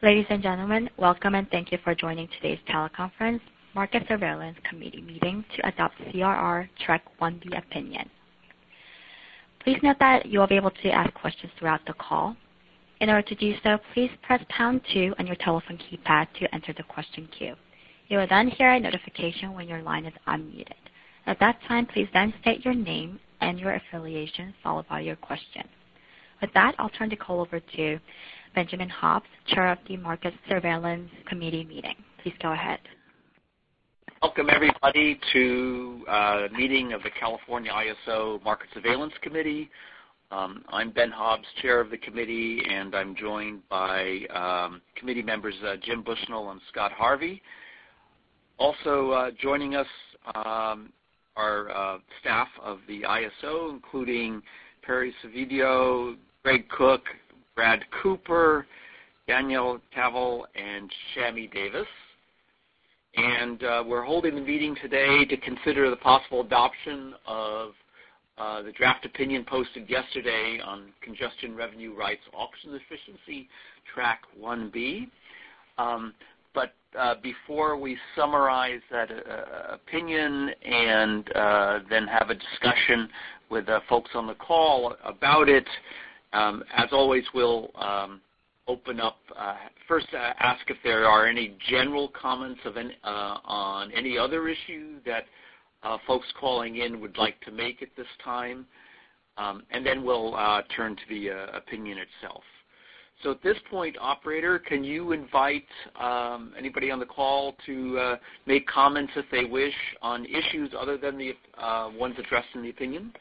Ladies and gentlemen, welcome and thank you for joining today's teleconference Market Surveillance Committee meeting to adopt CRR Track 1B opinion. Please note that you will be able to ask questions throughout the call. In order to do so, please press pound 2 on your telephone keypad to enter the question queue. You will then hear a notification when your line is unmuted. At that time, please then state your name and your affiliation followed by your question. With that, I'll turn the call over to Benjamin Hobbs, Chair of the Market Surveillance Committee meeting. Please go ahead. Welcome, everybody, to a meeting of the California ISO Market Surveillance Committee. I'm Ben Hobbs, Chair of the committee, and I'm joined by committee members Jim Bushnell and Scott Harvey. Also joining us are staff of the ISO, including Perry Savidio, Greg Cook, Brad Cooper, Danielle Tavel, and Shami Davis. And we're holding the meeting today to consider the possible adoption of the draft opinion posted yesterday on Congestion Revenue Rights Auction Efficiency, Track 1B. But before we summarize that opinion and then have a discussion with folks on the call about it, as always, we'll open up, first ask if there are any general comments on any other issue that folks calling in would like to make at this time, and then we'll turn to the opinion itself. So at this point, operator, can you invite anybody on the call to make comments if they wish on issues other than the ones addressed in the opinion?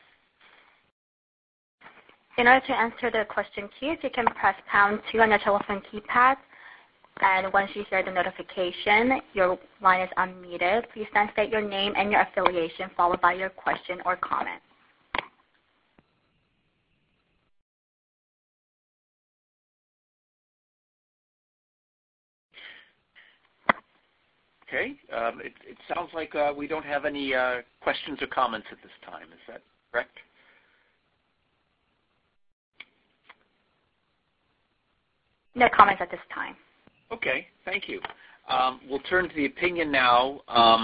In order to answer the question queue, you can press pound 2 on your telephone keypad. And once you hear the notification, your line is unmuted. Please then state your name and your affiliation followed by your question or comment. Okay. It sounds like we don't have any questions or comments at this time. Is that correct? No comments at this time. Okay, thank you. We'll turn to the opinion now.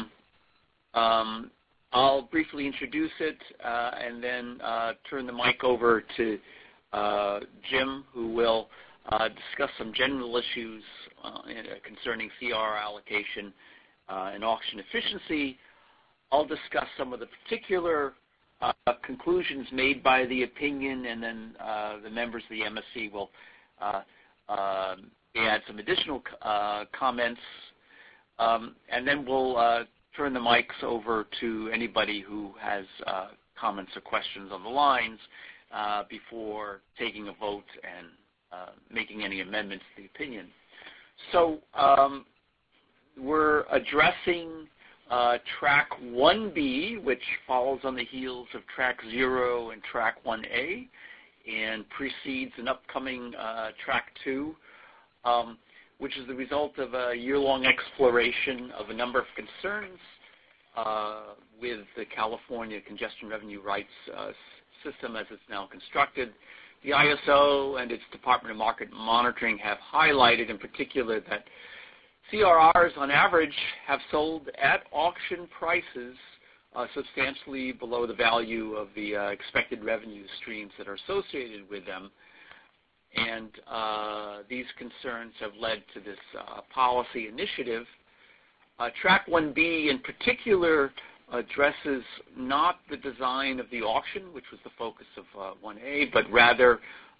I'll briefly introduce it and then turn the mic over to Jim, who will discuss some general issues concerning CR allocation and auction efficiency. I'll discuss some of the particular conclusions made by the opinion, and then the members of the MSC will add some additional comments, and then we'll turn the mics over to anybody who has comments or questions on the lines before taking a vote and making any amendments to the opinion. So we're addressing Track 1B, which follows on the heels of Track 0 and Track 1A, and precedes an upcoming Track 2, which is the result of a year-long exploration of a number of concerns with the California Congestion Revenue Rights system as it's now constructed. The ISO and its Department of Market Monitoring have highlighted in particular that CRRs on average have sold at auction prices substantially below the value of the expected revenue streams that are associated with them. And these concerns have led to this policy initiative. Track 1B in particular addresses not the design of the auction, which was the focus of 1A, but rather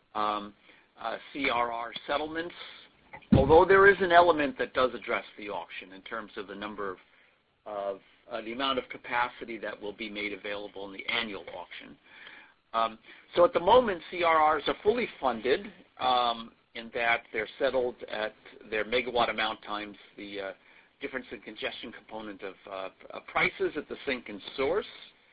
CRR settlements, although there is an element that does address the auction in terms of the number of the amount of capacity that will be made available in the annual auction. So at the moment, CRRs are fully funded in that they're settled at their megawatt amount times the difference in congestion component of prices at the sink and source.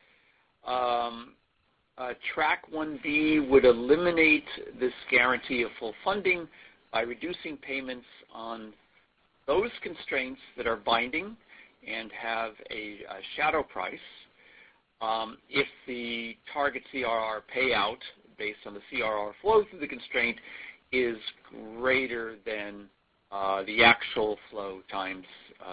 Track 1B would eliminate this guarantee of full funding by reducing payments on those constraints that are binding and have a shadow price. If the target CRR payout based on the CRR flow through the constraint is greater than the actual flow times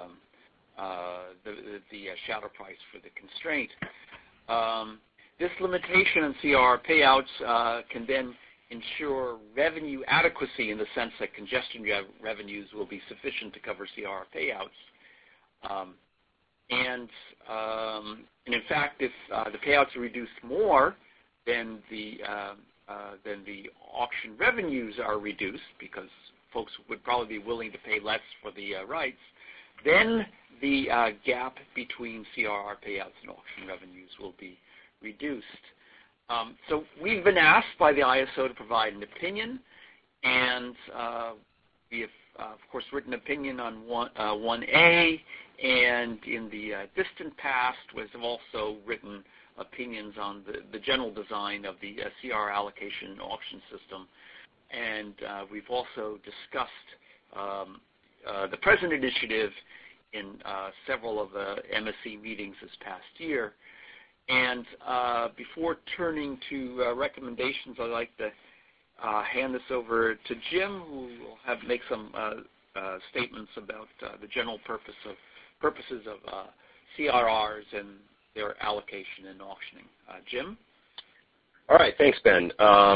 the shadow price for the constraint. This limitation on CRR payouts can then ensure revenue adequacy in the sense that congestion revenues will be sufficient to cover CRR payouts. And in fact, if the payouts are reduced more than the auction revenues are reduced, because folks would probably be willing to pay less for the rights, then the gap between CRR payouts and auction revenues will be reduced. So we've been asked by the ISO to provide an opinion, and we have, of course, written opinion on 1A, and in the distant past was also written opinions on the general design of the CRR allocation and auction system. And we've also discussed the present initiative in several of the MSC meetings this past year. And before turning to recommendations, I'd like to hand this over to Jim, who will make some statements about the general purposes of CRRs and their allocation and auctioning. Jim? All right, thanks, Ben.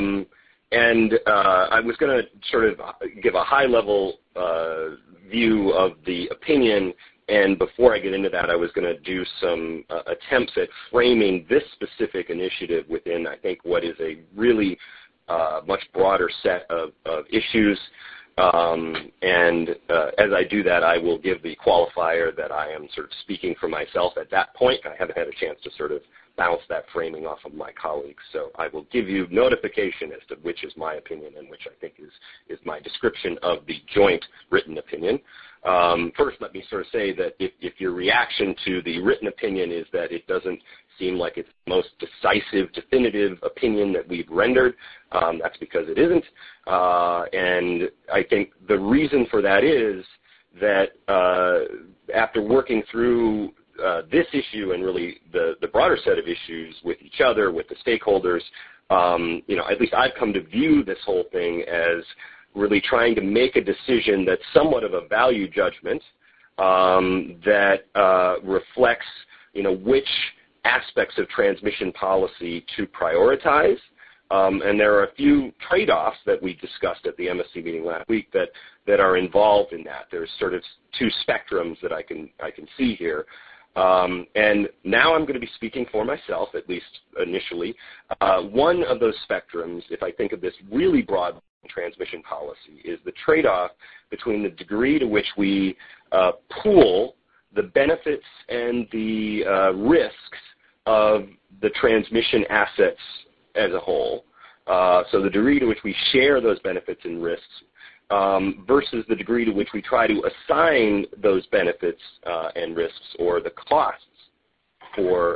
I was going to sort of give a high-level view of the opinion, and before I get into that, I was going to do some attempts at framing this specific initiative within, I think, what is a really much broader set of issues. As I do that, I will give the qualifier that I am sort of speaking for myself at that point. I haven't had a chance to sort of bounce that framing off of my colleagues. So I will give you notification as to which is my opinion and which I think is my description of the joint written opinion. First, let me sort of say that if your reaction to the written opinion is that it doesn't seem like it's the most decisive, definitive opinion that we've rendered, that's because it isn't. And I think the reason for that is that after working through this issue and really the broader set of issues with each other, with the stakeholders, at least I've come to view this whole thing as really trying to make a decision that's somewhat of a value judgment that reflects, which aspects of transmission policy to prioritize. And there are a few trade-offs that we discussed at the MSC meeting last week that are involved in that. There's sort of two spectrums that I can see here. And now I'm going to be speaking for myself, at least initially. One of those spectrums, if I think of this really broad transmission policy, is the trade-off between the degree to which we pool the benefits and the risks of the transmission assets as a whole. So the degree to which we share those benefits and risks versus the degree to which we try to assign those benefits and risks or the costs for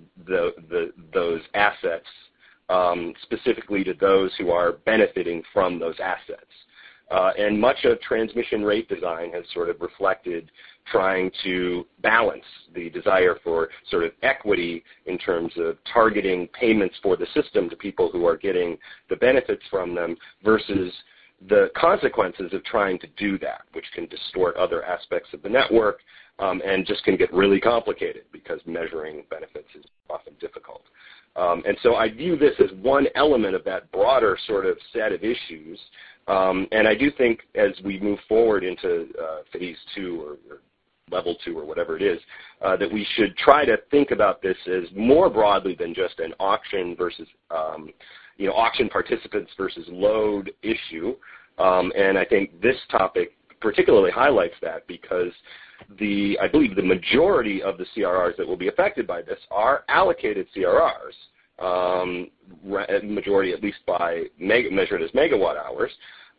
those assets specifically to those who are benefiting from those assets. And much of transmission rate design has sort of reflected trying to balance the desire for sort of equity in terms of targeting payments for the system to people who are getting the benefits from them versus the consequences of trying to do that, which can distort other aspects of the network and just can get really complicated because measuring benefits is often difficult. And so I view this as one element of that broader sort of set of issues. And I do think as we move forward into phase 2 or level 2 or whatever it is, that we should try to think about this as more broadly than just an auction versus, auction participants versus load issue. And I think this topic particularly highlights that because I believe the majority of the CRRs that will be affected by this are allocated CRRs, majority at least by measured as megawatt hours.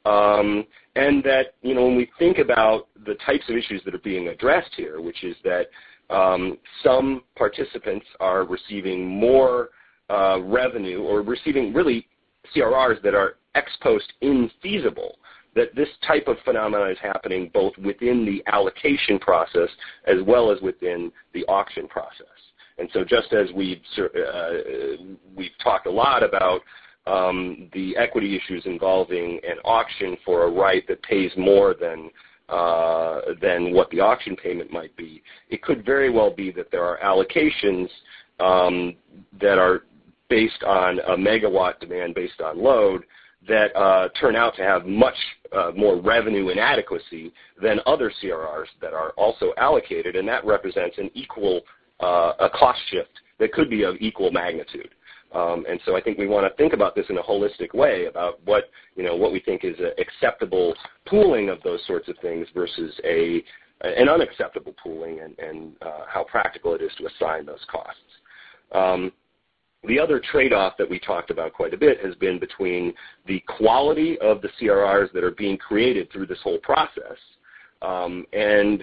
And that, when we think about the types of issues that are being addressed here, which is that some participants are receiving more revenue or receiving really CRRs that are ex post infeasible, that this type of phenomenon is happening both within the allocation process as well as within the auction process. And so just as we've talked a lot about the equity issues involving an auction for a right that pays more than what the auction payment might be, it could very well be that there are allocations that are based on a megawatt demand based on load that turn out to have much more revenue inadequacy than other CRRs that are also allocated, and that represents an equal a cost shift that could be of equal magnitude. And so I think we want to think about this in a holistic way about what we think is an acceptable pooling of those sorts of things versus an unacceptable pooling, and how practical it is to assign those costs. The other trade-off that we talked about quite a bit has been between the quality of the CRRs that are being created through this whole process and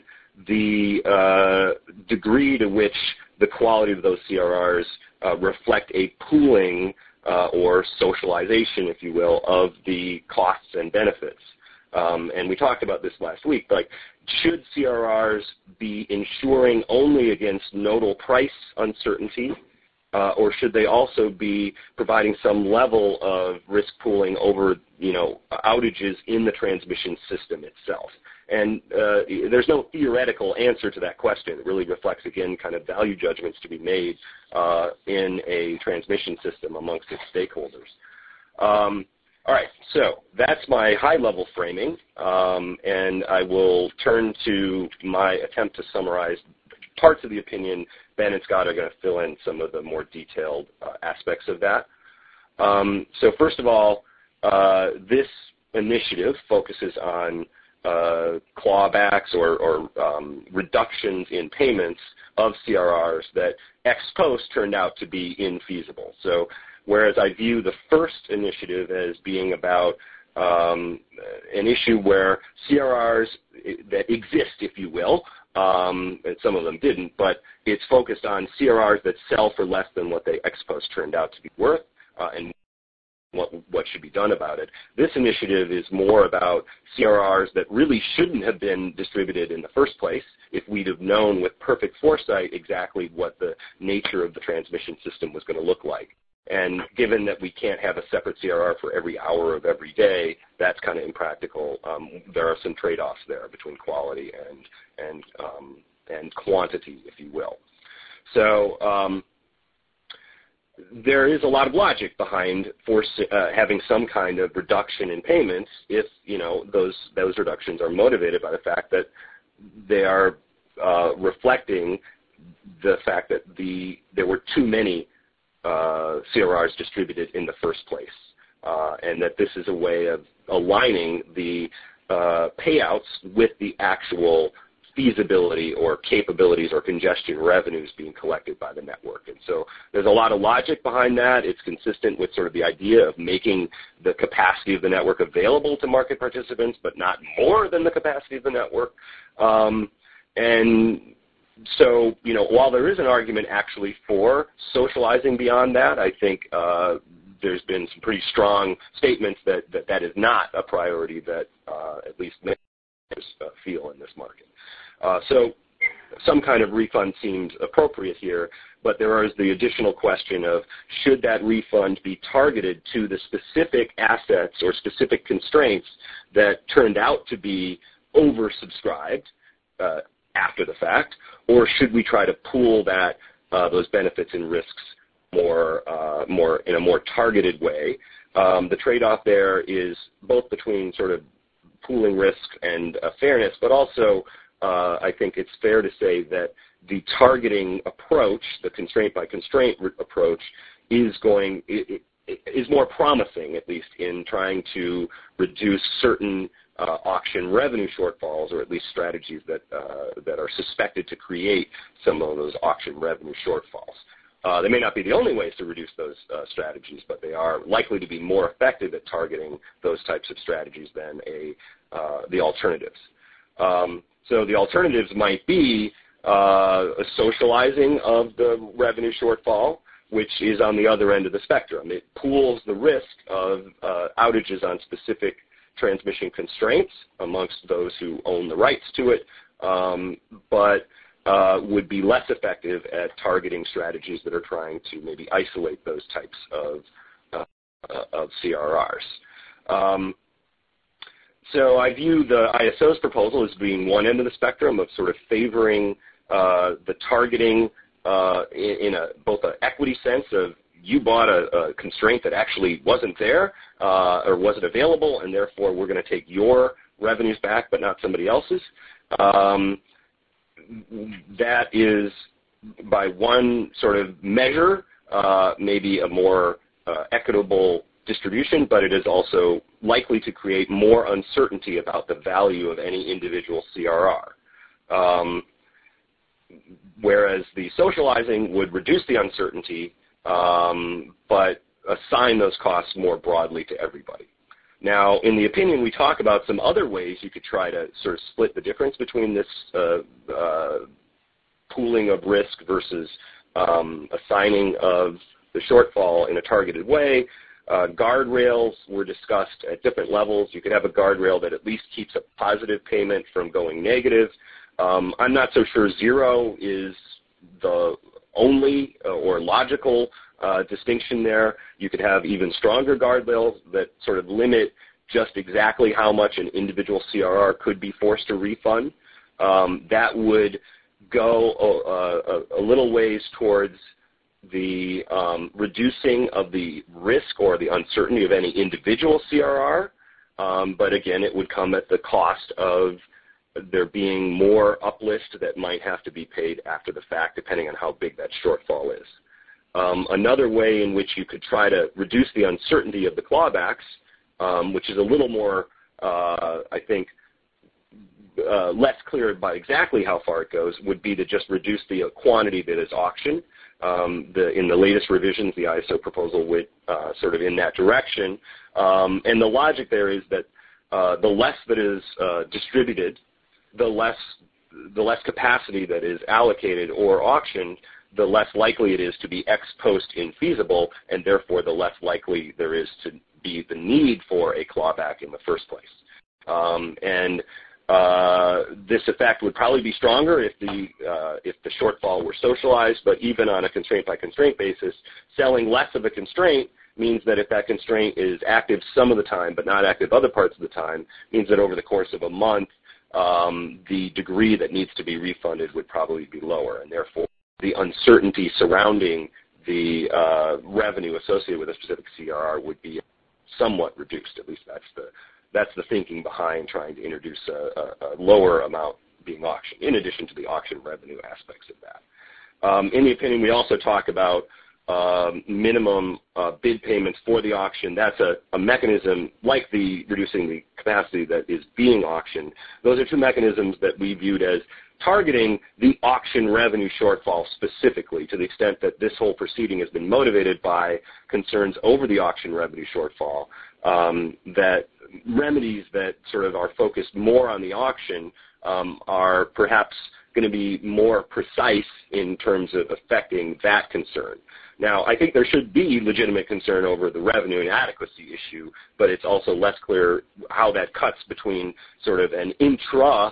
the degree to which the quality of those CRRs reflect a pooling or socialization, if you will, of the costs and benefits. And we talked about this last week. Like, should CRRs be insuring only against nodal price uncertainty, or should they also be providing some level of risk pooling over, outages in the transmission system itself? And there's no theoretical answer to that question. It really reflects, again, kind of value judgments to be made in a transmission system amongst its stakeholders. All right, so that's my high-level framing, and I will turn to my attempt to summarize parts of the opinion. Ben and Scott are going to fill in some of the more detailed aspects of that. So first of all, this initiative focuses on clawbacks or reductions in payments of CRRs that ex post turned out to be infeasible. So whereas I view the first initiative as being about an issue where CRRs that exist, if you will, and some of them didn't, but it's focused on CRRs that sell for less than what they ex post turned out to be worth, and what should be done about it. This initiative is more about CRRs that really shouldn't have been distributed in the first place if we'd have known with perfect foresight exactly what the nature of the transmission system was going to look like. And given that we can't have a separate CRR for every hour of every day, that's kind of impractical. There are some trade-offs there between quality and quantity, if you will. So there is a lot of logic behind having some kind of reduction in payments if those reductions are motivated by the fact that they are reflecting the fact that there were too many CRRs distributed in the first place, and that this is a way of aligning the payouts with the actual feasibility or capabilities or congestion revenues being collected by the network. And so there's a lot of logic behind that. It's consistent with sort of the idea of making the capacity of the network available to market participants, but not more than the capacity of the network. And so, while there is an argument actually for socializing beyond that, I think there's been some pretty strong statements that is not a priority that at least many feel in this market. So some kind of refund seems appropriate here, but there is the additional question of should that refund be targeted to the specific assets or specific constraints that turned out to be oversubscribed after the fact, or should we try to pool those benefits and risks more in a more targeted way? The trade-off there is both between sort of pooling risk and fairness, but also I think it's fair to say that the targeting approach, the constraint by constraint approach, is more promising, at least in trying to reduce certain auction revenue shortfalls, or at least strategies that are suspected to create some of those auction revenue shortfalls. They may not be the only ways to reduce those strategies, but they are likely to be more effective at targeting those types of strategies than the alternatives. So the alternatives might be a socializing of the revenue shortfall, which is on the other end of the spectrum. It pools the risk of outages on specific transmission constraints amongst those who own the rights to it, but would be less effective at targeting strategies that are trying to maybe isolate those types of CRRs. So I view the ISO's proposal as being one end of the spectrum of sort of favoring the targeting in both an equity sense of you bought a constraint that actually wasn't there or wasn't available, and therefore we're going to take your revenues back but not somebody else's. That is, by one sort of measure, maybe a more equitable distribution, but it is also likely to create more uncertainty about the value of any individual CRR. Whereas the socializing would reduce the uncertainty, but assign those costs more broadly to everybody. Now, in the opinion, we talk about some other ways you could try to sort of split the difference between this pooling of risk versus assigning of the shortfall in a targeted way. Guardrails were discussed at different levels. You could have a guardrail that at least keeps a positive payment from going negative. I'm not so sure zero is the only or logical distinction there. You could have even stronger guardrails that sort of limit just exactly how much an individual CRR could be forced to refund. That would go a little ways towards the reducing of the risk or the uncertainty of any individual CRR, but again, it would come at the cost of there being more uplift that might have to be paid after the fact, depending on how big that shortfall is. Another way in which you could try to reduce the uncertainty of the clawbacks, which is a little more, I think, less clear about exactly how far it goes, would be to just reduce the quantity that is auctioned. In the latest revisions, the ISO proposal went sort of in that direction. And the logic there is that the less that is distributed, the less capacity that is allocated or auctioned, the less likely it is to be ex post infeasible, and therefore the less likely there is to be the need for a clawback in the first place. This effect would probably be stronger if the shortfall were socialized, but even on a constraint-by-constraint basis, selling less of a constraint means that if that constraint is active some of the time but not active other parts of the time, means that over the course of a month, the degree that needs to be refunded would probably be lower, and therefore the uncertainty surrounding the revenue associated with a specific CRR would be somewhat reduced. At least that's the thinking behind trying to introduce a lower amount being auctioned, in addition to the auction revenue aspects of that. In the opinion, we also talk about minimum bid payments for the auction. That's a mechanism like the reducing the capacity that is being auctioned. Those are two mechanisms that we viewed as targeting the auction revenue shortfall specifically, to the extent that this whole proceeding has been motivated by concerns over the auction revenue shortfall, that remedies that sort of are focused more on the auction are perhaps going to be more precise in terms of affecting that concern. Now, I think there should be legitimate concern over the revenue inadequacy issue, but it's also less clear how that cuts between sort of an intra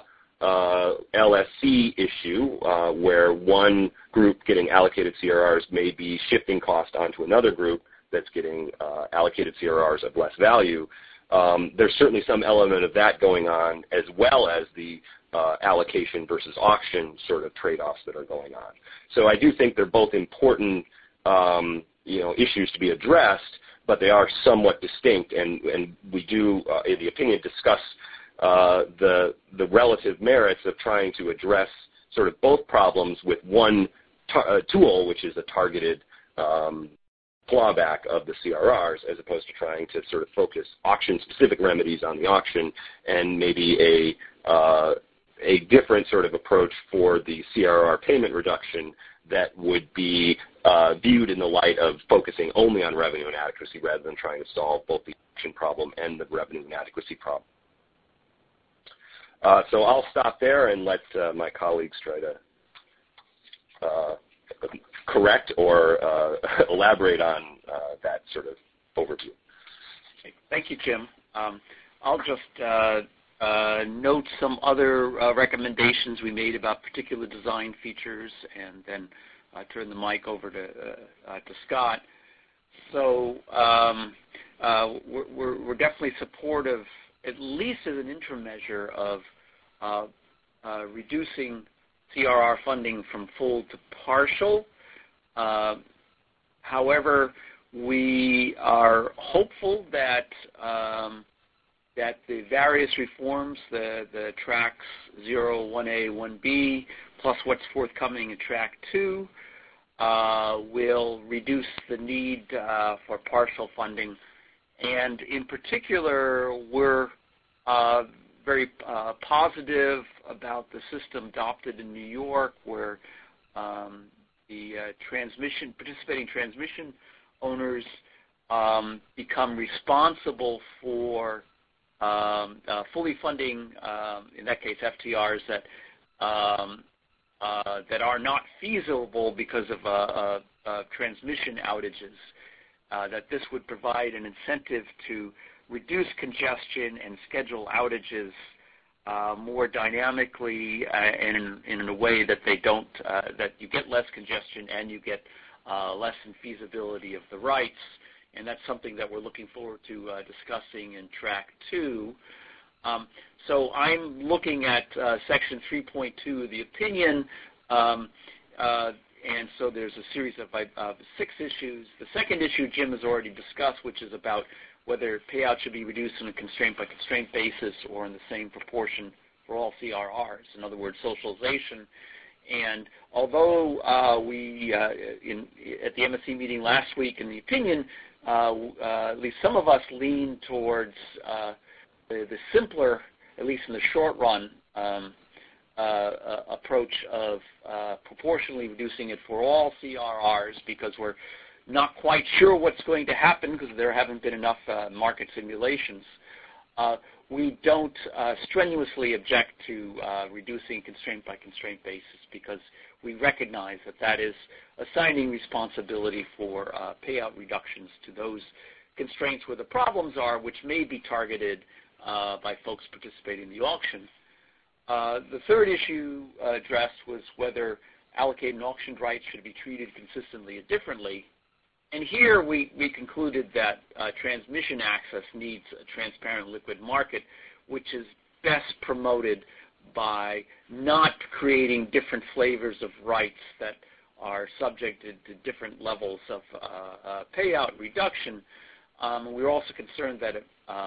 LSC issue where one group getting allocated CRRs may be shifting cost onto another group that's getting allocated CRRs of less value. There's certainly some element of that going on, as well as the allocation versus auction sort of trade-offs that are going on. So I do think they're both important issues to be addressed, but they are somewhat distinct, and we do, in the opinion, discuss the relative merits of trying to address sort of both problems with one tool, which is a targeted clawback of the CRRs, as opposed to trying to sort of focus auction-specific remedies on the auction and maybe a different sort of approach for the CRR payment reduction that would be viewed in the light of focusing only on revenue inadequacy rather than trying to solve both the auction problem and the revenue inadequacy problem. So I'll stop there and let my colleagues try to correct or elaborate on that sort of overview. Okay. Thank you, Jim. I'll just note some other recommendations we made about particular design features, and then turn the mic over to Scott. So we're definitely supportive, at least as an interim measure, of reducing CRR funding from full to partial. However, we are hopeful that that the various reforms, the tracks 0, 1A, 1B, plus what's forthcoming in track 2, will reduce the need for partial funding. And in particular, we're very positive about the system adopted in New York, where the participating transmission owners become responsible for fully funding, in that case, FTRs that are not feasible because of transmission outages. That this would provide an incentive to reduce congestion and schedule outages more dynamically and in a way that they don't, that you get less congestion and you get less infeasibility of the rights. And that's something that we're looking forward to discussing in track 2. So I'm looking at section 3.2 of the opinion, and so there's a series of 6 issues. The second issue Jim has already discussed, which is about whether payout should be reduced on a constraint-by-constraint basis or in the same proportion for all CRRs, in other words, socialization. And although we, at the MSC meeting last week in the opinion, at least some of us lean towards the simpler, at least in the short run, approach of proportionally reducing it for all CRRs, because we're not quite sure what's going to happen because there haven't been enough market simulations. We don't strenuously object to reducing constraint-by-constraint basis, because we recognize that that is assigning responsibility for payout reductions to those constraints where the problems are, which may be targeted by folks participating in the auction. The third issue addressed was whether allocated and auctioned rights should be treated consistently or differently. And here we concluded that transmission access needs a transparent liquid market, which is best promoted by not creating different flavors of rights that are subjected to different levels of payout reduction. We're also concerned that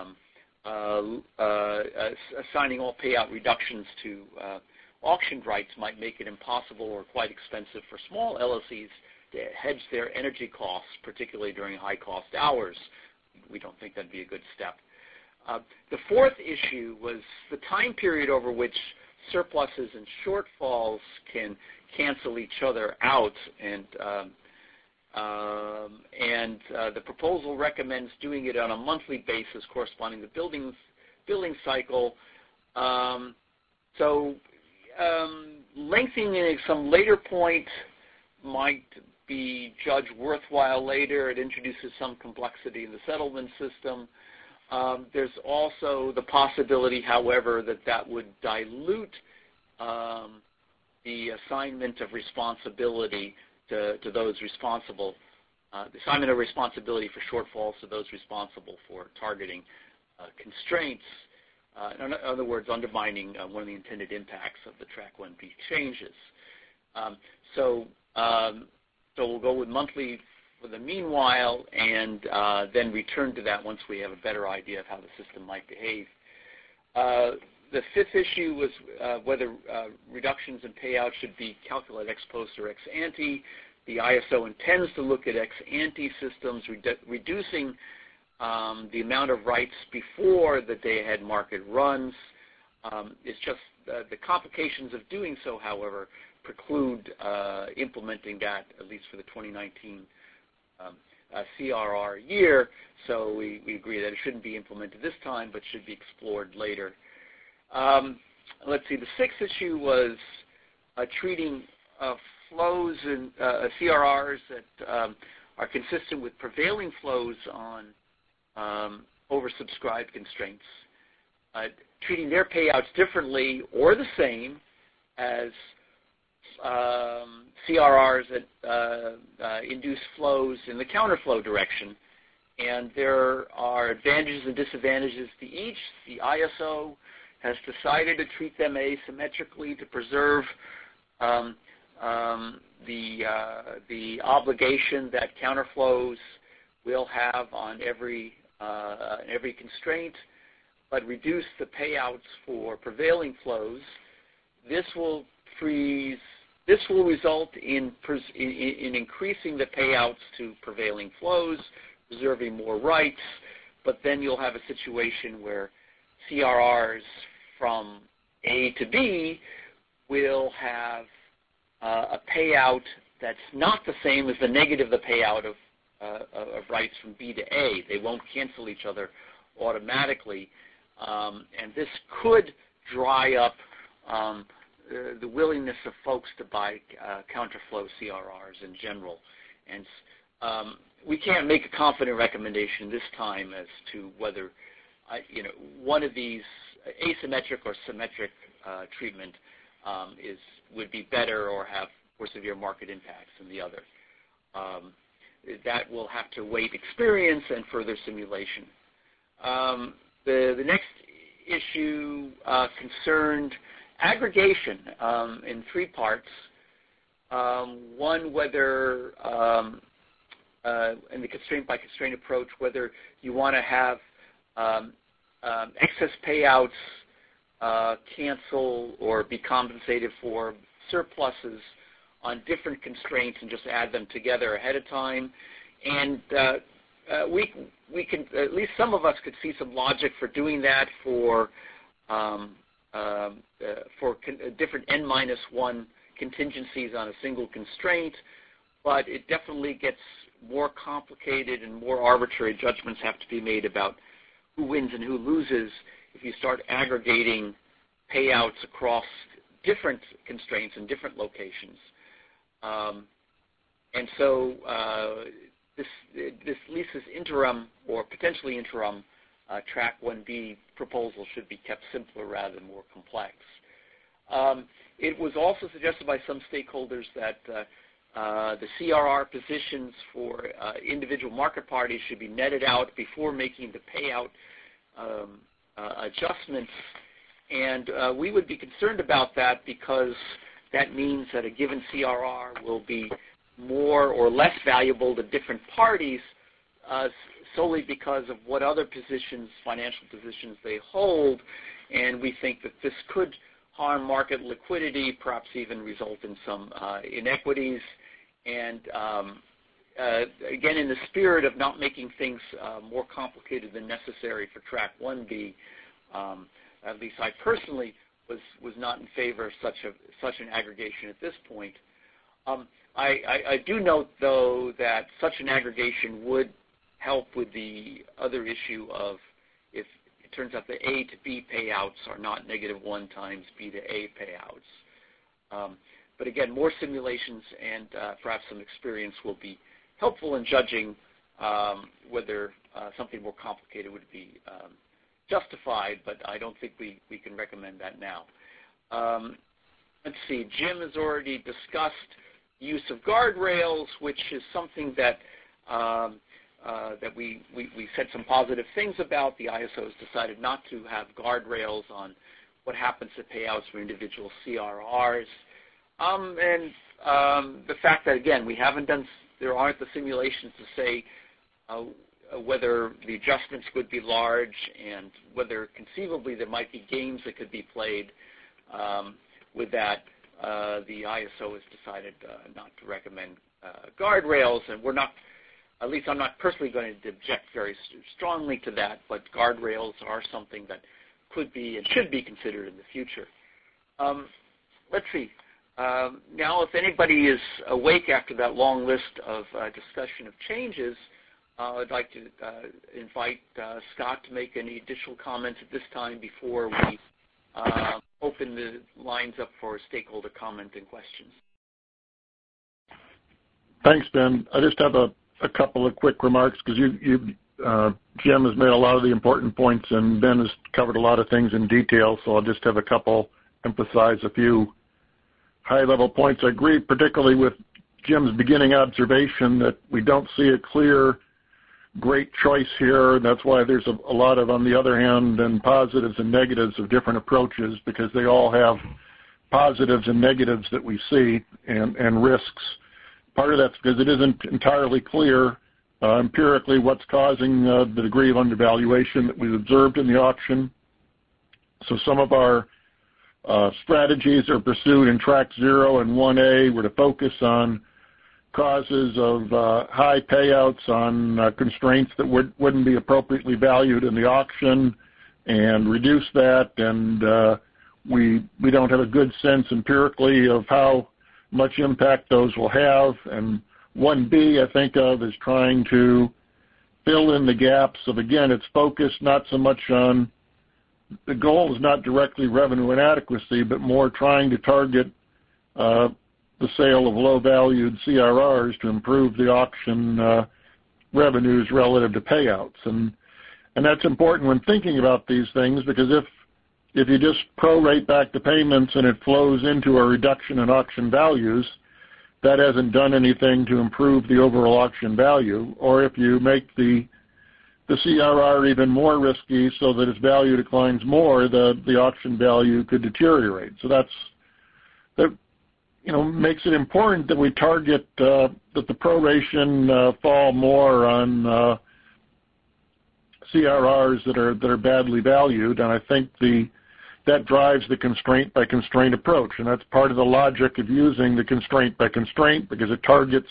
assigning all payout reductions to auctioned rights might make it impossible or quite expensive for small LLCs to hedge their energy costs, particularly during high-cost hours. We don't think that'd be a good step. The fourth issue was the time period over which surpluses and shortfalls can cancel each other out, and the proposal recommends doing it on a monthly basis corresponding to billing cycle. Lengthening it at some later point might be judged worthwhile later. It introduces some complexity in the settlement system. There's also the possibility, however, that would dilute the assignment of responsibility to those responsible, the assignment of responsibility for shortfalls to those responsible for targeting constraints. In other words, undermining one of the intended impacts of the Track 1B changes. So we'll go with monthly for the meanwhile, and then return to that once we have a better idea of how the system might behave. The fifth issue was whether reductions in payouts should be calculated ex post or ex ante. The ISO intends to look at ex ante systems, reducing the amount of rights before the day-ahead market runs. It's just the complications of doing so, however, preclude implementing that, at least for the 2019 CRR year. So we agree that it shouldn't be implemented this time, but should be explored later. Let's see, the sixth issue was treating flows and CRRs that are consistent with prevailing flows on oversubscribed constraints, treating their payouts differently or the same as CRRs that induce flows in the counterflow direction. and there are advantages and disadvantages to each. The ISO has decided to treat them asymmetrically to preserve the obligation that counterflows will have on every constraint, but reduce the payouts for prevailing flows. This will result in increasing the payouts to prevailing flows, reserving more rights, but then you'll have a situation where CRRs from A to B will have a payout that's not the same as the negative the payout of rights from B to A. They won't cancel each other automatically, and this could dry up the willingness of folks to buy counterflow CRRs in general. And we can't make a confident recommendation this time as to whether one of these asymmetric or symmetric treatment would be better or have more severe market impacts than the other. That will have to wait experience and further simulation. The next issue concerned aggregation in three parts. One, whether in the constraint by constraint approach, whether you want to have excess payouts cancel or be compensated for surpluses on different constraints and just add them together ahead of time. And we can, at least some of us could see some logic for doing that for different n-1 contingencies on a single constraint, but it definitely gets more complicated and more arbitrary judgments have to be made about who wins and who loses if you start aggregating payouts across different constraints in different locations. And so this Lisa's interim or potentially interim Track 1B proposal should be kept simpler rather than more complex. It was also suggested by some stakeholders that the CRR positions for individual market parties should be netted out before making the payout adjustments. And we would be concerned about that because that means that a given CRR will be more or less valuable to different parties solely because of what other positions, financial positions they hold. And we think that this could harm market liquidity, perhaps even result in some inequities. And again, in the spirit of not making things more complicated than necessary for Track 1B, at least I personally was not in favor of such an aggregation at this point. I do note, though, that such an aggregation would help with the other issue of if it turns out the A to B payouts are not -1 times B to A payouts. But again, more simulations and perhaps some experience will be helpful in judging whether something more complicated would be justified, but I don't think we can recommend that now. Let's see, Jim has already discussed use of guardrails, which is something that that we said some positive things about. The ISO has decided not to have guardrails on what happens to payouts for individual CRRs. And the fact that, again, there aren't the simulations to say whether the adjustments would be large and whether conceivably there might be games that could be played with that. The ISO has decided not to recommend guardrails, and we're not, at least I'm not personally going to object very strongly to that, but guardrails are something that could be and should be considered in the future. Let's see. Now, if anybody is awake after that long list of discussion of changes, I'd like to invite Scott to make any additional comments at this time before we open the lines up for stakeholder comment and questions. Thanks, Ben. I just have a couple of quick remarks because Jim has made a lot of the important points and Ben has covered a lot of things in detail, so I'll just have a couple, emphasize a few high-level points. I agree particularly with Jim's beginning observation that we don't see a clear great choice here. That's why there's a lot of, on the other hand, and positives and negatives of different approaches, because they all have positives and negatives that we see and risks. Part of that's because it isn't entirely clear empirically what's causing the degree of undervaluation that we've observed in the auction. So some of our strategies are pursued in Track 0 and 1A were to focus on causes of high payouts on constraints that wouldn't be appropriately valued in the auction and reduce that. And we don't have a good sense empirically of how much impact those will have. And 1B I think of as trying to fill in the gaps of, again, it's focused not so much on, the goal is not directly revenue inadequacy, but more trying to target the sale of low-valued CRRs to improve the auction revenues relative to payouts. And that's important when thinking about these things, because if you just prorate back the payments and it flows into a reduction in auction values, that hasn't done anything to improve the overall auction value. Or if you make the CRR even more risky so that its value declines more, the auction value could deteriorate. So that makes it important that we target that the proration fall more on CRRs that are badly valued, and I think that drives the constraint by constraint approach, and that's part of the logic of using the constraint by constraint, because it targets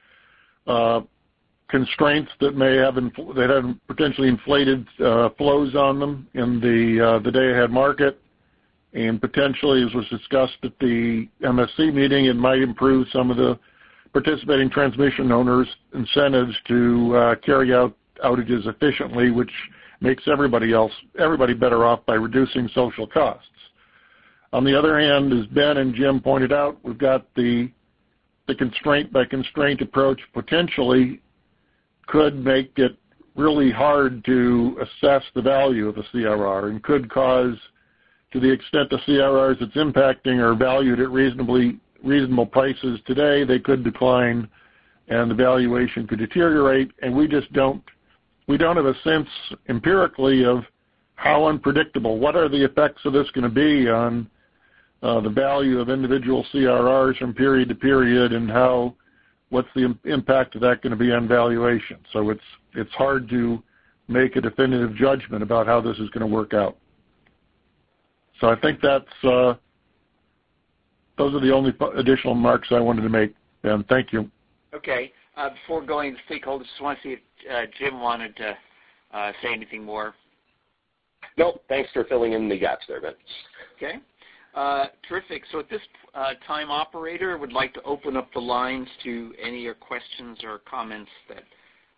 constraints that may have potentially inflated flows on them in the day-ahead market, and potentially, as was discussed at the MSC meeting, it might improve some of the participating transmission owners' incentives to carry out outages efficiently, which makes everybody better off by reducing social costs. On the other hand, as Ben and Jim pointed out, we've got the constraint by constraint approach potentially could make it really hard to assess the value of a CRR, and could cause, to the extent the CRRs it's impacting are valued at reasonable prices today, they could decline and the valuation could deteriorate, and we don't have a sense empirically of how unpredictable, what are the effects of this going to be on the value of individual CRRs from period to period, and what's the impact of that going to be on valuation. So it's hard to make a definitive judgment about how this is going to work out. So I think those are the only additional remarks I wanted to make, Ben. Thank you. Okay. Before going to stakeholders, just want to see if Jim wanted to say anything more. Nope. Thanks for filling in the gaps there, Ben. Okay. Terrific. So at this time, operator would like to open up the lines to any of your questions or comments that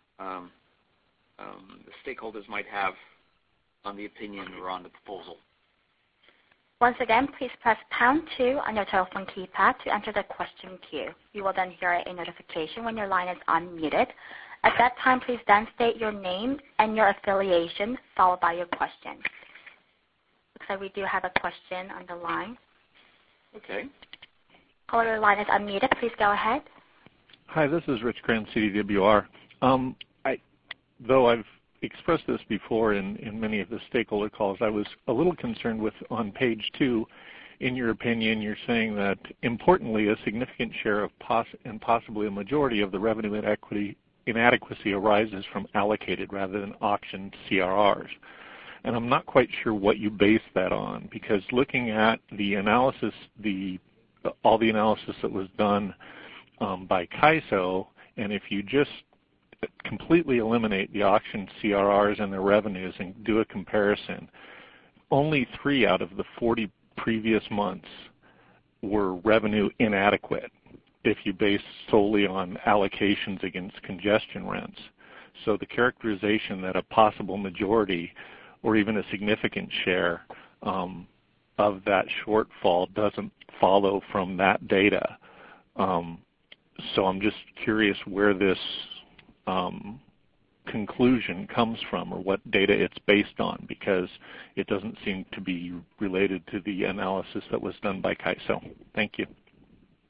the stakeholders might have on the opinion or on the proposal. Once again, please press pound 2 on your telephone keypad to enter the question queue. You will then hear a notification when your line is unmuted. At that time, please then state your name and your affiliation, followed by your question. Looks like we do have a question on the line. Okay. Caller, your line is unmuted. Please go ahead. Hi, this is Rich Grant, CDWR. Though I've expressed this before in many of the stakeholder calls, I was a little concerned with, on page 2, in your opinion, you're saying that, importantly, a significant share of and possibly a majority of the revenue inadequacy arises from allocated rather than auctioned CRRs. And I'm not quite sure what you base that on, because looking at the analysis, all the analysis that was done by CAISO, and if you just completely eliminate the auction CRRs and their revenues and do a comparison, only 3 out of the 40 previous months were revenue inadequate if you base solely on allocations against congestion rents. So the characterization that a possible majority or even a significant share of that shortfall doesn't follow from that data. So I'm just curious where this conclusion comes from, or what data it's based on, because it doesn't seem to be related to the analysis that was done by CAISO. Thank you.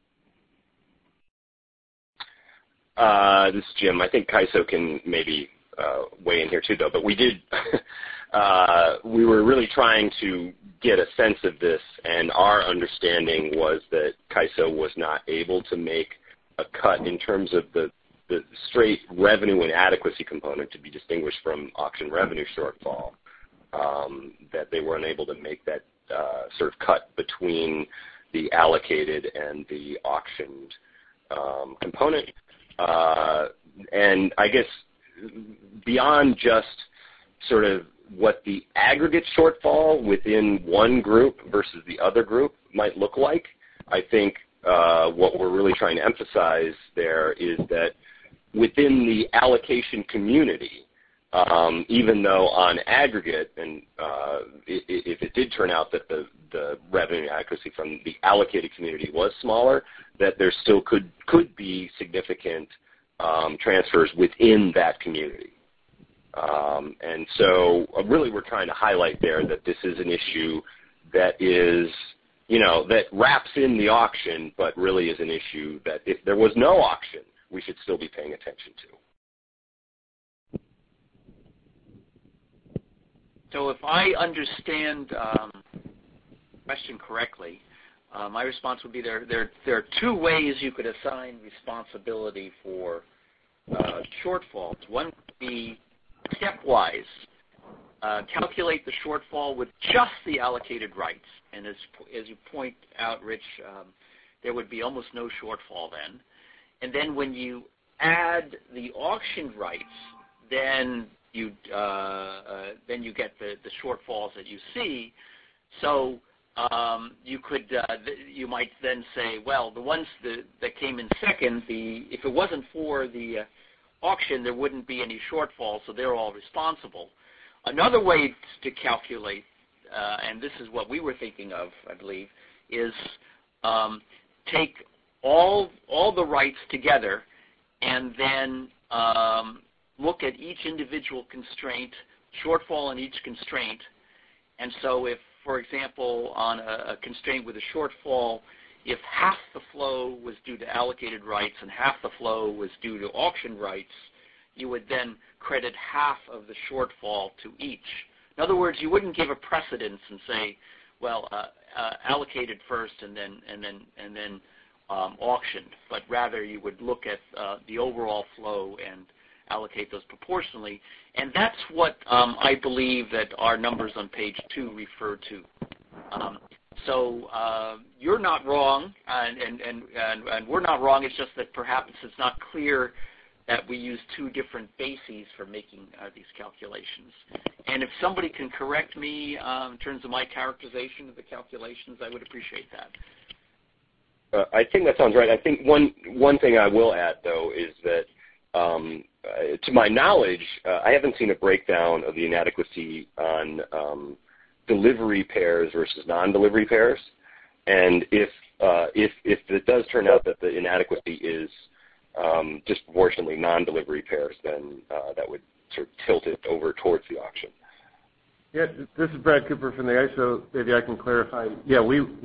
This is Jim. I think CAISO can maybe weigh in here too, though. But we did. We were really trying to get a sense of this, and our understanding was that CAISO was not able to make a cut in terms of the straight revenue inadequacy component to be distinguished from auction revenue shortfall, that they were unable to make that sort of cut between the allocated and the auctioned component. And I guess beyond just sort of what the aggregate shortfall within one group versus the other group might look like, I think what we're really trying to emphasize there is that within the allocation community, even though on aggregate, and if it did turn out that the revenue adequacy from the allocated community was smaller, that there still could be significant transfers within that community. And so really we're trying to highlight there that this is an issue that is, that wraps in the auction, but really is an issue that if there was no auction, we should still be paying attention to. So if I understand the question correctly, my response would be there are two ways you could assign responsibility for shortfalls. One would be stepwise. Calculate the shortfall with just the allocated rights. And as you point out, Rich, there would be almost no shortfall then. And then when you add the auctioned rights, then you get the shortfalls that you see. So you might then say, well, the ones that came in second, if it wasn't for the auction, there wouldn't be any shortfall, so they're all responsible. Another way to calculate, and this is what we were thinking of, I believe, is take all the rights together and then look at each individual constraint, shortfall in each constraint. And so if, for example, on a constraint with a shortfall, if half the flow was due to allocated rights and half the flow was due to auction rights, you would then credit half of the shortfall to each. In other words, you wouldn't give a precedence and say, well, allocated first and then auctioned, but rather you would look at the overall flow and allocate those proportionally. And that's what I believe that our numbers on page 2 refer to. So you're not wrong, and we're not wrong. It's just that perhaps it's not clear that we use two different bases for making these calculations. And if somebody can correct me in terms of my characterization of the calculations, I would appreciate that. I think that sounds right. I think one thing I will add, though, is that to my knowledge, I haven't seen a breakdown of the inadequacy on delivery pairs versus non-delivery pairs. And if it does turn out that the inadequacy is disproportionately non-delivery pairs, then that would sort of tilt it over towards the auction. Yeah, this is Brad Cooper from the ISO. Maybe I can clarify. Yeah,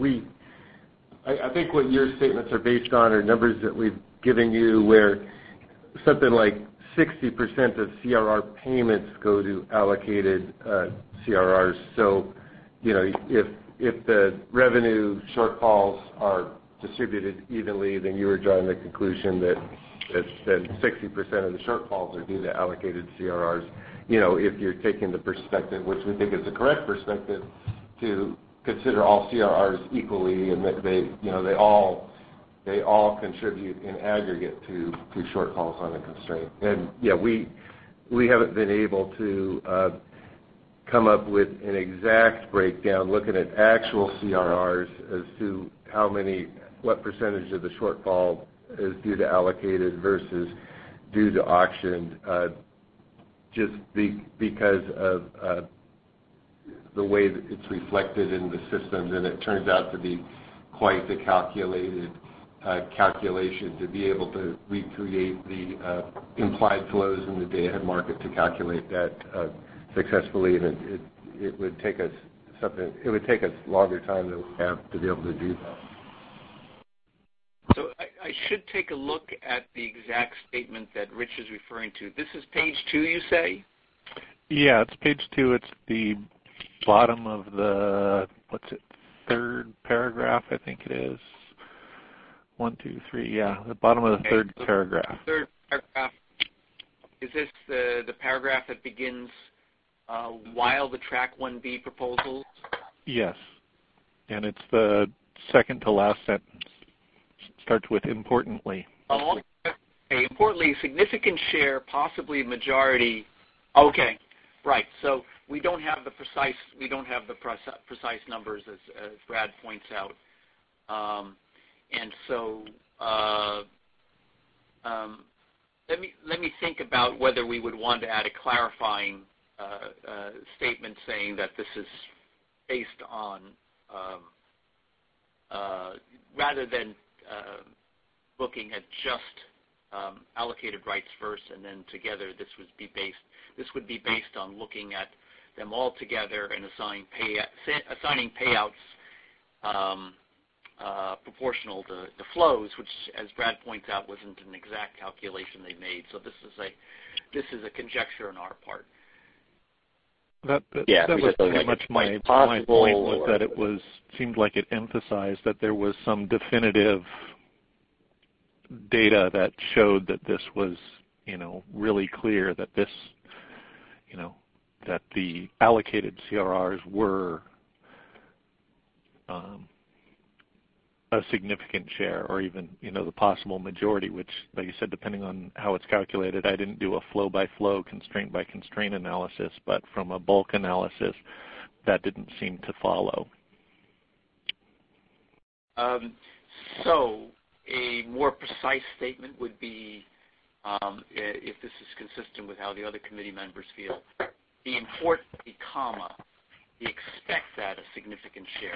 I think what your statements are based on are numbers that we've given you where something like 60% of CRR payments go to allocated CRRs. So, if the revenue shortfalls are distributed evenly, then you were drawing the conclusion that 60% of the shortfalls are due to allocated CRRs. If you're taking the perspective, which we think is the correct perspective, to consider all CRRs equally, and that they all contribute in aggregate to shortfalls on a constraint. And yeah, we haven't been able to come up with an exact breakdown looking at actual CRRs as to what percentage of the shortfall is due to allocated versus due to auctioned, just because of the way that it's reflected in the systems, and it turns out to be quite the calculated calculation to be able to recreate the implied flows in the day-ahead market to calculate that successfully, and it would take us longer time than we have to be able to do that. So I should take a look at the exact statement that Rich is referring to. This is page 2, you say? Yeah, it's page 2. It's the bottom of the, third paragraph, I think it is. 1, 2, 3, yeah, the bottom of the third paragraph. Third paragraph. Is this the paragraph that begins while the Track 1B proposals? Yes, and it's the second to last sentence. Starts with importantly. Importantly, significant share, possibly majority. Okay, right. So we don't have the precise numbers as Brad points out, and so let me think about whether we would want to add a clarifying statement saying that this is based on rather than looking at just allocated rights first and then together. This would be based on looking at them all together and assigning payouts proportional to the flows, which, as Brad points out, wasn't an exact calculation they made. So this is a conjecture on our part. That was pretty much my point, was that it seemed like it emphasized that there was some definitive data that showed that this was, really clear that this, that the allocated CRRs were a significant share, or even, the possible majority, which, like you said, depending on how it's calculated, I didn't do a flow-by-flow, constraint-by-constraint analysis, but from a bulk analysis, that didn't seem to follow. So a more precise statement would be, if this is consistent with how the other committee members feel, the importantly, comma, we expect that a significant share.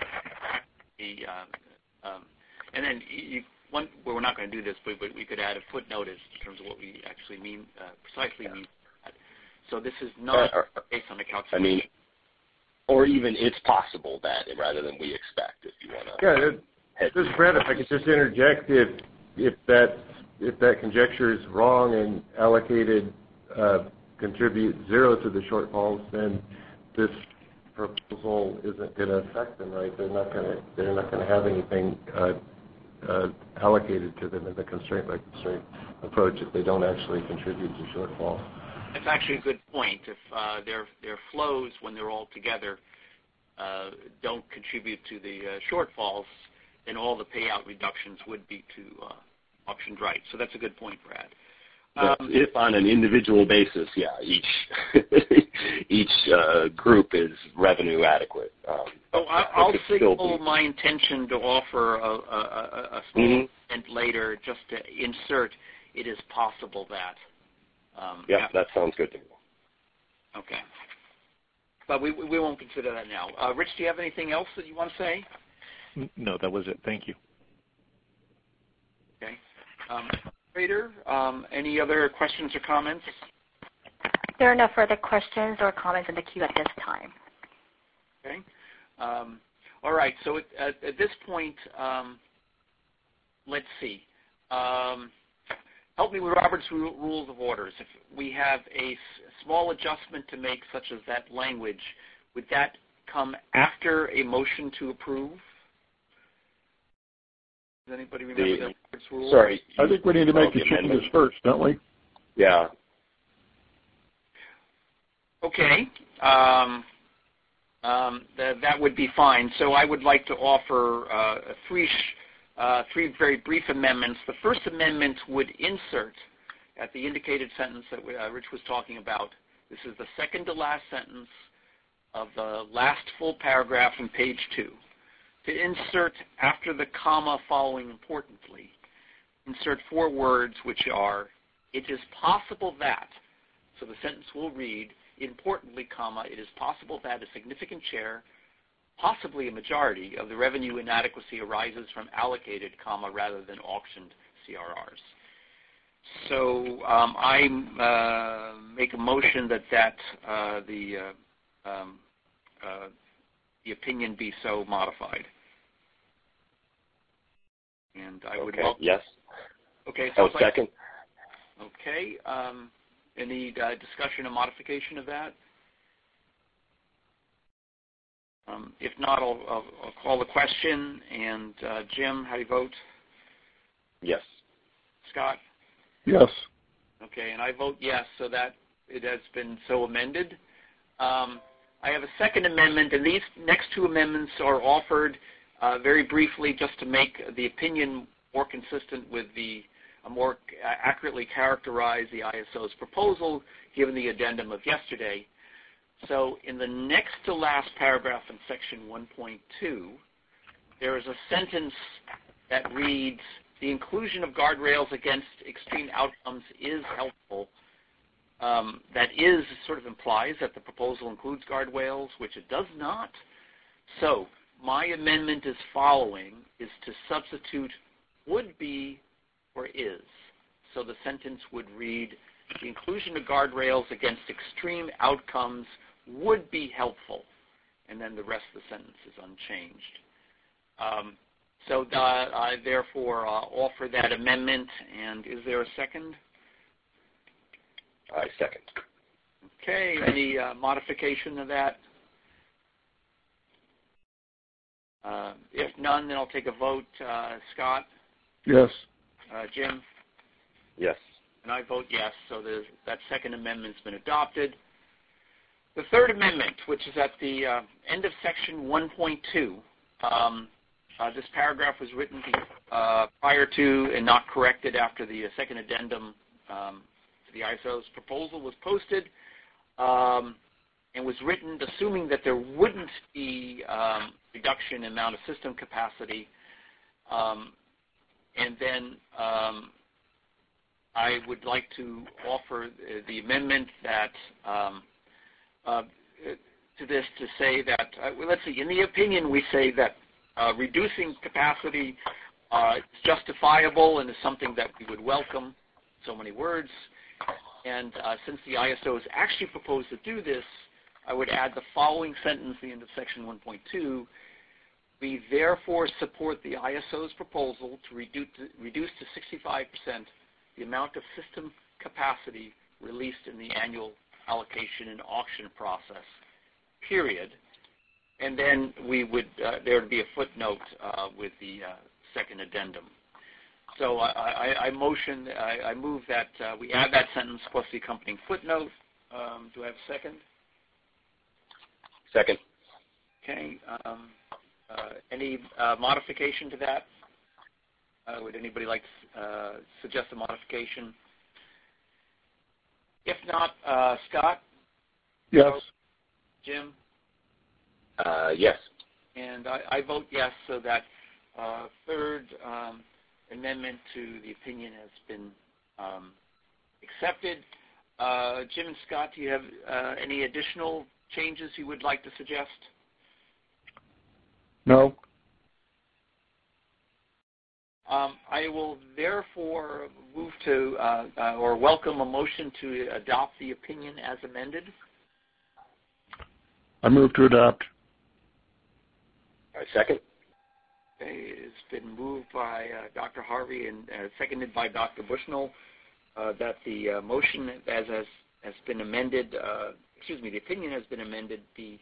And then we're not going to do this, but we could add a footnote in terms of what we actually mean, precisely mean. So this is not based on the calculation. Or even it's possible that rather than we expect, if you want to. Yeah, this is Brad. If I could just interject, if that conjecture is wrong and allocated contribute 0 to the shortfalls, then this proposal isn't going to affect them, right? They're not going to have anything allocated to them in the constraint by constraint approach if they don't actually contribute to shortfalls. That's actually a good point. If their flows, when they're all together, don't contribute to the shortfalls, then all the payout reductions would be to auctioned rights. So that's a good point, Brad. If on an individual basis, each group is revenue adequate. I'll signal my intention to offer a small comment later, just to insert. It is possible that. That sounds good to me. Okay, but we won't consider that now. Rich, do you have anything else that you want to say? No, that was it. Thank you. Okay. Any other questions or comments? There are no further questions or comments in the queue at this time. Okay. All right. So at this point, let's see. Help me with Robert's Rules of Orders. If we have a small adjustment to make, such as that language, would that come after a motion to approve? Does anybody remember the Robert's Rules? Sorry. I think we need to make the changes first, don't we? Yeah. Okay. That would be fine. So I would like to offer three very brief amendments. The first amendment would insert at the indicated sentence that Rich was talking about. This is the second to last sentence of the last full paragraph on page 2. To insert after the comma following importantly, insert 4 words which are, it is possible that, so the sentence will read, importantly, comma, it is possible that a significant share, possibly a majority, of the revenue inadequacy arises from allocated, comma, rather than auctioned CRRs. So I make a motion that the opinion be so modified. And I would welcome. Yes. Okay. I'll second. Okay. Any discussion or modification of that? If not, I'll call the question. And Jim, how do you vote? Yes. Scott? Yes. Okay, and I vote yes, so that it has been so amended. I have a second amendment, and these next two amendments are offered very briefly just to make the opinion more consistent with more accurately characterize the ISO's proposal, given the addendum of yesterday. So in the next to last paragraph in section 1.2, there is a sentence that reads, the inclusion of guardrails against extreme outcomes is helpful. That is sort of implies that the proposal includes guardrails, which it does not. So my amendment is to substitute would be for is. So the sentence would read, the inclusion of guardrails against extreme outcomes would be helpful. And then the rest of the sentence is unchanged. So I therefore offer that amendment. And is there a second? I second. Okay. Any modification of that? If none, then I'll take a vote. Scott? Yes. Jim? Yes. And I vote yes. So that second amendment's been adopted. The third amendment, which is at the end of section 1.2, this paragraph was written prior to and not corrected after the second addendum to the ISO's proposal was posted, and was written assuming that there wouldn't be reduction in amount of system capacity. And then I would like to offer the amendment that to this to say that, let's see, in the opinion we say that reducing capacity is justifiable and is something that we would welcome, so many words. And since the ISO has actually proposed to do this, I would add the following sentence at the end of section 1.2. We therefore support the ISO's proposal to reduce to 65% the amount of system capacity released in the annual allocation and auction process, period. And then we would there would be a footnote with the second addendum. So I move that we add that sentence plus the accompanying footnote. Do I have a second? Second. Okay. Any modification to that? Would anybody like to suggest a modification? If not, Scott? Yes. Jim? Yes. And I vote yes, so that third amendment to the opinion has been accepted. Jim and Scott, do you have any additional changes you would like to suggest? No. I will therefore move to or welcome a motion to adopt the opinion as amended. I move to adopt. I second. Okay, it's been moved by Dr. Harvey and seconded by Dr. Bushnell that the motion has been amended, the opinion has been amended, be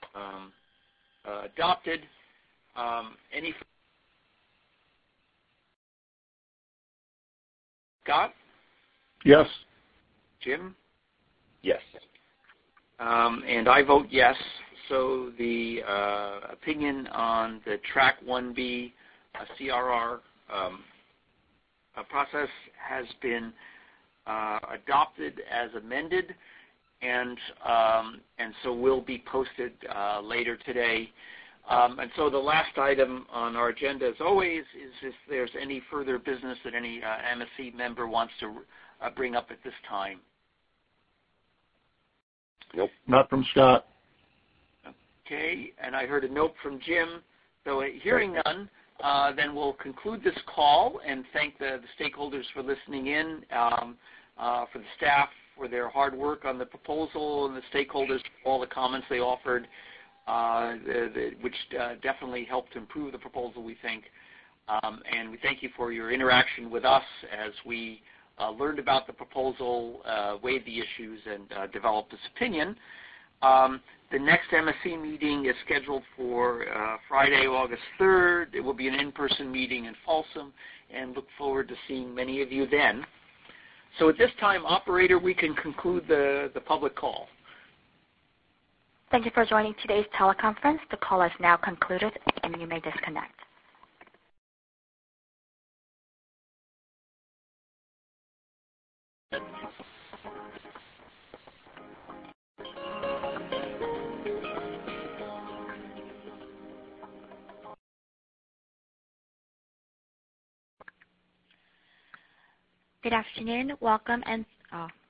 adopted. Any Scott? Yes. Jim? Yes. And I vote yes. So the opinion on the Track 1B CRR process has been adopted as amended, and so will be posted later today. And so the last item on our agenda, as always, is if there's any further business that any MSC member wants to bring up at this time. Nope. Not from Scott. Okay, and I heard a note from Jim. So hearing none, then we'll conclude this call and thank the stakeholders for listening in, for the staff for their hard work on the proposal, and the stakeholders for all the comments they offered, which definitely helped improve the proposal, we think. And we thank you for your interaction with us as we learned about the proposal, weighed the issues, and developed this opinion. The next MSC meeting is scheduled for Friday, August 3rd. It will be an in-person meeting in Folsom, and look forward to seeing many of you then. So at this time, operator, we can conclude the public call. Thank you for joining today's teleconference. The call is now concluded, and you may disconnect. Good afternoon. Welcome and